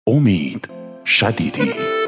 امید شدیدی.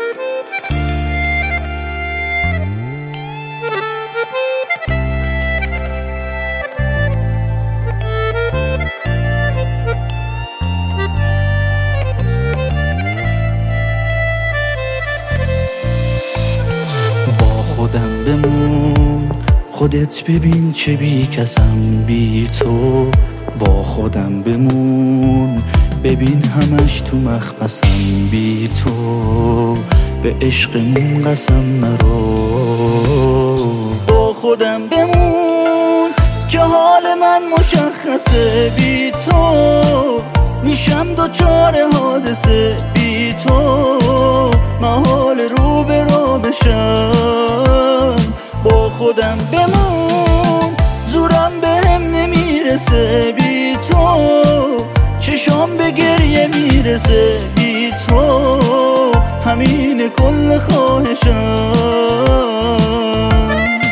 با خودم بمون، خودت ببین چه بی کسم بی تو. با خودم بمون، ببین همش تو مخمسم بی تو. به عشقمون قسم نرو. با خودم بمون که حال من مشخصه بی تو. میشم دوچار حادثه بی تو. محال رو به رو بشم. با خودم بمون، زورم بهم نمیرسه بی تو. چشام به گریه میرسه بی تو. همین کل خواهشم.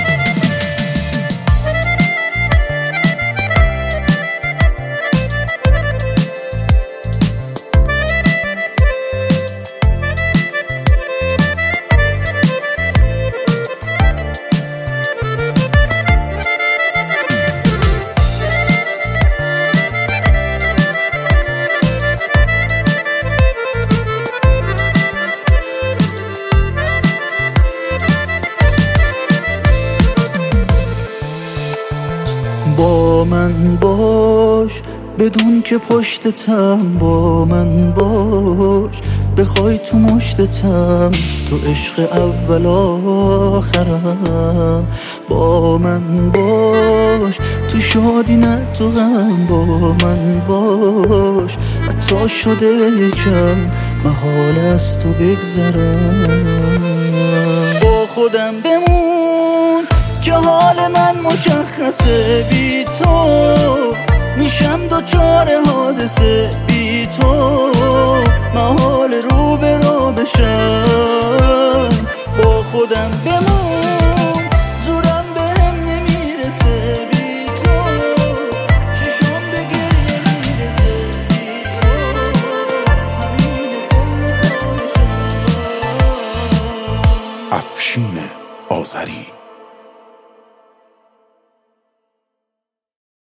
با من باش بدون که پشتتم. با من باش بخوای تو مشتتم. تو عشق اول آخرم. با من باش تو شادی نه تو غم. با من باش حتی شده یکم محال از تو بگذرم. با خودم بمون که حال من مشخصه بی تو. میشم دوچار حادثه بی تو. محال رو به رو بشم. با خودم بمون، زورم بهم نمیرسه بی تو. چشم به گریه میرسه بی تو. همین کل خواهشم. افشین آذری.